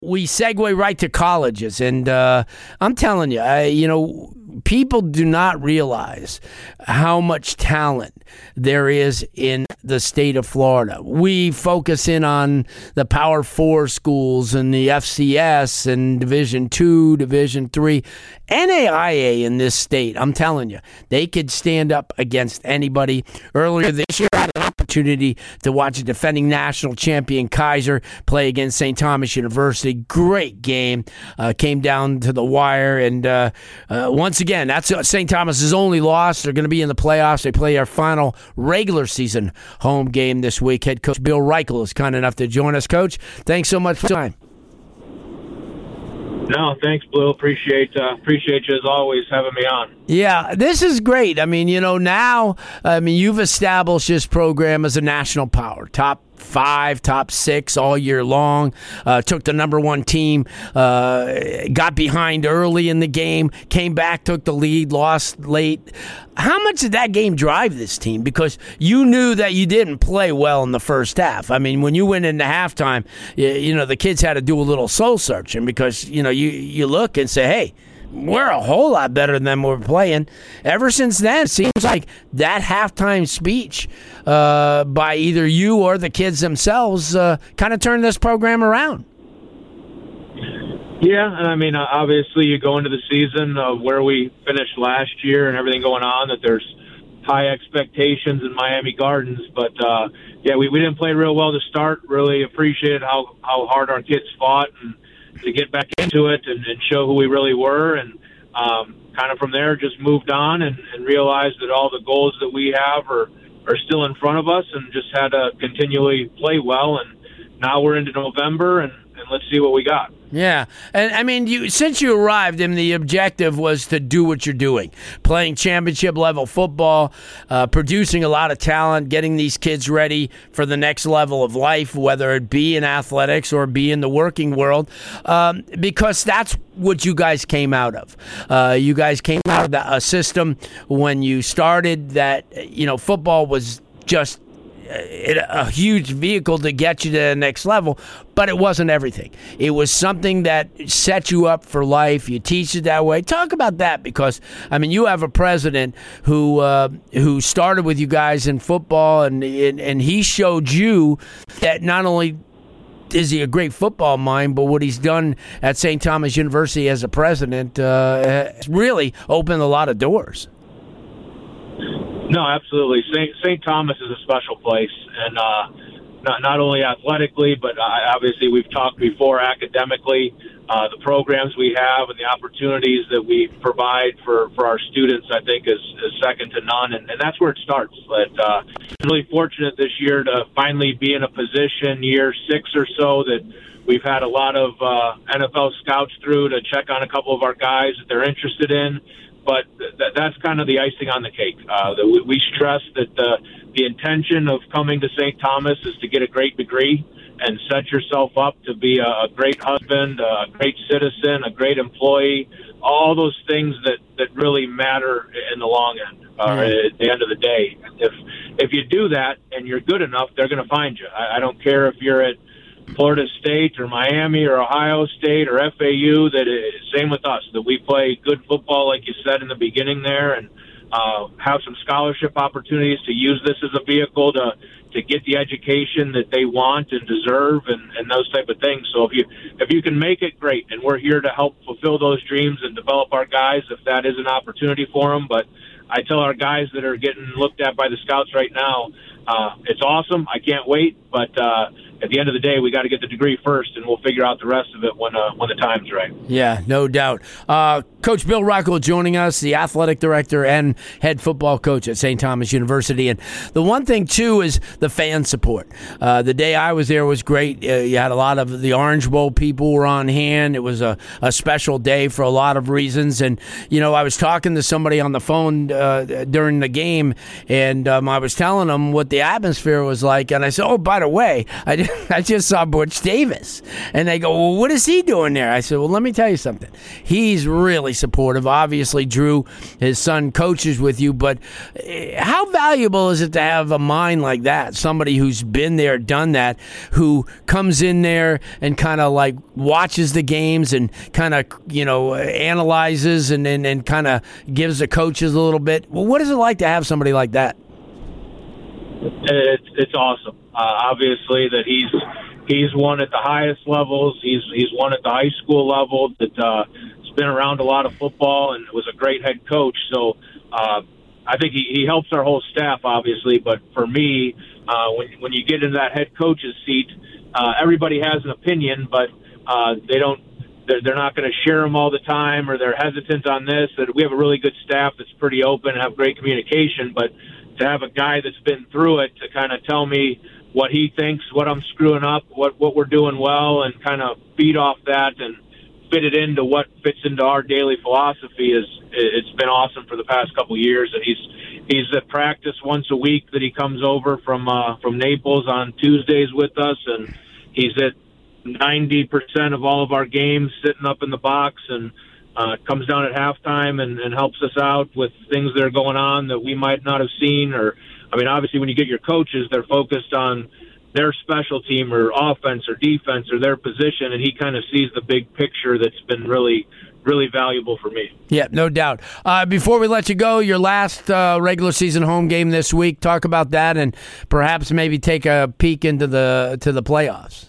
we segue right to colleges, and I'm telling you, people do not realize how much talent there is in the state of Florida. We focus in on the Power 4 schools and the FCS and Division II, Division III. NAIA in this state, I'm telling you, they could stand up against anybody. Earlier this year, I had an opportunity to watch a defending national champion Kaiser play against St. Thomas University. Great game. Came down to the wire, and once again, that's St. Thomas's only loss. They're going to be in the playoffs. They play our final regular season home game this week. Head coach Bill Reichel is kind enough to join us. Coach, thanks so much for your time. No, thanks, Blue. Appreciate you as always having me on. Yeah, this is great. I mean, now, you've established this program as a national power, top 5, top 6 all year long. Took the number 1 team, got behind early in the game, came back, took the lead, lost late. How much did that game drive this team? Because you knew that you didn't play well in the first half. I mean, when you went into halftime, the kids had to do a little soul searching because, you look and say, hey, we're a whole lot better than we're playing. Ever since then, it seems like that halftime speech by either you or the kids themselves kind of turned this program around. Yeah, and I mean, obviously you go into the season of where we finished last year and everything going on, that there's high expectations in Miami Gardens. But, we didn't play real well to start. Really appreciated how hard our kids fought and to get back into it and show who we really were, and kind of from there just moved on and realized that all the goals that we have are still in front of us, and just had to continually play well. And now we're into November, and let's see what we got. Yeah, and I mean, since you arrived, the objective was to do what you're doing, playing championship-level football, producing a lot of talent, getting these kids ready for the next level of life, whether it be in athletics or be in the working world, because that's what you guys came out of. You guys came out of a system when you started that, football was just a huge vehicle to get you to the next level, but it wasn't everything. It was something that set you up for life. You teach it that way. Talk about that, because you have a president who started with you guys in football, and he showed you that not only is he a great football mind, but what he's done at St. Thomas University as a president really opened a lot of doors. No, absolutely. St. Thomas is a special place, and not only athletically, but obviously we've talked before academically. The programs we have and the opportunities that we provide for our students, I think, is second to none, and that's where it starts. But I'm really fortunate this year to finally be in a position, year 6 or so, that we've had a lot of NFL scouts through to check on a couple of our guys that they're interested in. But that's kind of the icing on the cake. We stress that the intention of coming to St. Thomas is to get a great degree and set yourself up to be a great husband, a great citizen, a great employee, all those things that really matter in the long end, at the end of the day. If you do that and you're good enough, they're going to find you. I don't care if you're at Florida State or Miami or Ohio State or FAU, same with us, that we play good football, like you said in the beginning there, and have some scholarship opportunities to use this as a vehicle to get the education that they want and deserve, and those type of things. So if you can make it, great, and we're here to help fulfill those dreams and develop our guys if that is an opportunity for them. But I tell our guys that are getting looked at by the scouts right now, it's awesome. I can't wait, but at the end of the day, we got to get the degree first, and we'll figure out the rest of it when the time's right. Yeah, no doubt. Coach Bill Reichel joining us, the athletic director and head football coach at St. Thomas University. And the one thing, too, is the fan support. The day I was there was great. You had a lot of the Orange Bowl people were on hand. It was a special day for a lot of reasons. And, I was talking to somebody on the phone during the game, and I was telling them what the atmosphere was like. And I said, oh, by the way, I I just saw Butch Davis. And they go, well, what is he doing there? I said, well, let me tell you something. He's really supportive. Obviously, Drew, his son, coaches with you. But how valuable is it to have a mind like that? Somebody who's been there, done that, who comes in there and kind of like watches the games and kind of, analyzes and kind of gives the coaches a little bit. Well, what is it like to have somebody like that? It's awesome. Obviously, that he's won at the highest levels. He's won at the high school level. That has been around a lot of football and was a great head coach. So I think he helps our whole staff, obviously. But for me, when you get into that head coach's seat, everybody has an opinion, but they don't. They're not going to share them all the time, or they're hesitant on this. That we have a really good staff that's pretty open and have great communication, but to have a guy that's been through it to kind of tell me what he thinks, what I'm screwing up, what we're doing well, and kind of feed off that and fit it into what fits into our daily philosophy it's been awesome for the past couple of years. And he's at practice once a week that he comes over from Naples on Tuesdays with us, and he's at 90% of all of our games sitting up in the box and comes down at halftime and helps us out with things that are going on that we might not have seen. Or, I mean, obviously when you get your coaches, they're focused on their special team or offense or defense or their position, and he kind of sees the big picture that's been really, really valuable for me. Yeah, no doubt. Before we let you go, your last regular season home game this week, talk about that and perhaps maybe take a peek into the playoffs.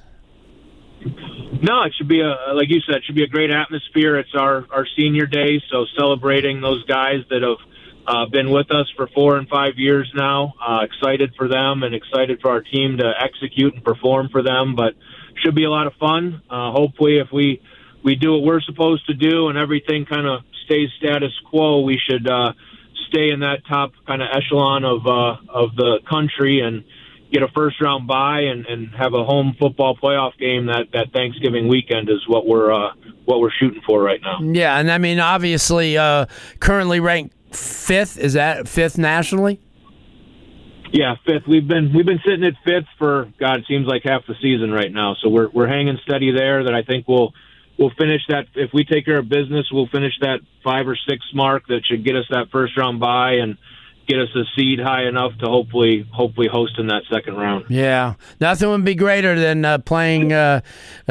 No, it should be like you said, it should be a great atmosphere. It's our senior day, so celebrating those guys that have been with us for 4 and 5 years now. Excited for them and excited for our team to execute and perform for them. But should be a lot of fun. Hopefully, if we do what we're supposed to do and everything kind of stays status quo, we should stay in that top kind of echelon of the country and get a first-round bye and have a home football playoff game that Thanksgiving weekend is what we're shooting for right now. Yeah, and I mean, obviously, currently ranked 5th. Is that 5th nationally? Yeah, 5th. We've been sitting at 5th for it seems like half the season right now. So we're hanging steady there. That I think we'll finish that. If we take care of business, we'll finish that 5 or 6 mark that should get us that first-round bye and get us a seed high enough to hopefully host in that second round. Yeah, nothing would be greater than playing to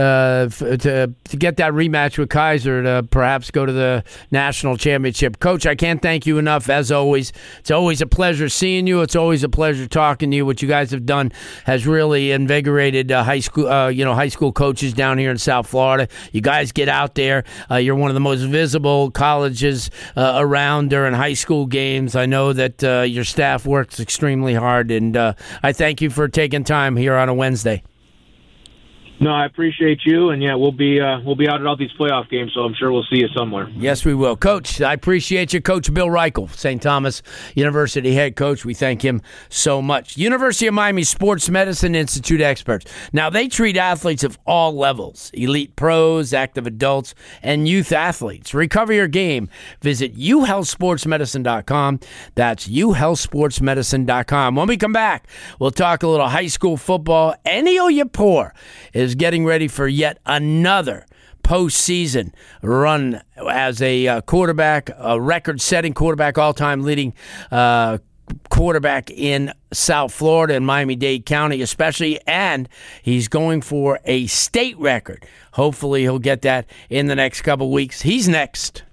get that rematch with Kaiser to perhaps go to the national championship. Coach, I can't thank you enough. As always, it's always a pleasure seeing you. It's always a pleasure talking to you. What you guys have done has really invigorated high school coaches down here in South Florida. You guys get out there. You're one of the most visible colleges around during high school games. I know that your staff works extremely hard, and I thank you for taking time here on a Wednesday. No, I appreciate you, and yeah, we'll be out at all these playoff games, so I'm sure we'll see you somewhere. Yes, we will. Coach, I appreciate you. Coach Bill Reichel, St. Thomas University head coach. We thank him so much. University of Miami Sports Medicine Institute experts. Now, they treat athletes of all levels, elite pros, active adults, and youth athletes. Recover your game. Visit uhealthsportsmedicine.com. That's uhealthsportsmedicine.com. When we come back, we'll talk a little high school football. Ennio Yapor is getting ready for yet another postseason run as a quarterback, a record-setting quarterback, all-time leading quarterback in South Florida and Miami-Dade County especially, and he's going for a state record. Hopefully he'll get that in the next couple weeks. He's next.